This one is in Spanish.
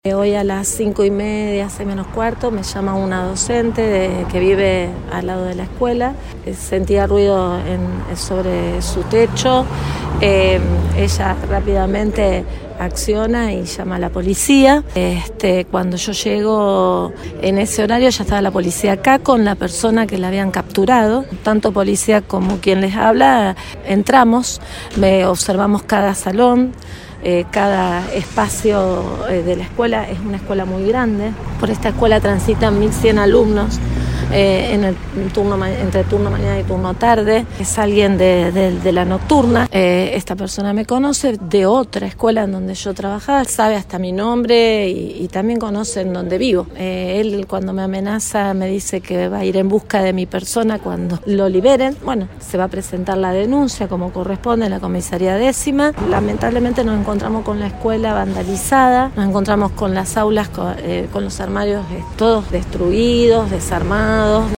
Hoy a las 5:30, 6:45, me llama una docente que vive al lado de la escuela. Sentía ruido sobre su techo. Ella rápidamente acciona y llama a la policía. Cuando yo llego en ese horario ya estaba la policía acá con la persona que la habían capturado. Tanto policía como quien les habla, entramos, observamos cada salón. Cada espacio de la escuela es una escuela muy grande. Por esta escuela transitan 1.100 alumnos entre turno mañana y turno tarde. Es alguien de la nocturna. Esta persona me conoce de otra escuela en donde yo trabajaba, sabe hasta mi nombre y también conoce en donde vivo. Él, cuando me amenaza, me dice que va a ir en busca de mi persona cuando lo liberen. Bueno, se va a presentar la denuncia como corresponde en la comisaría 10ª. Lamentablemente nos encontramos con la escuela vandalizada, nos encontramos con las aulas, con los armarios todos destruidos, desarmados.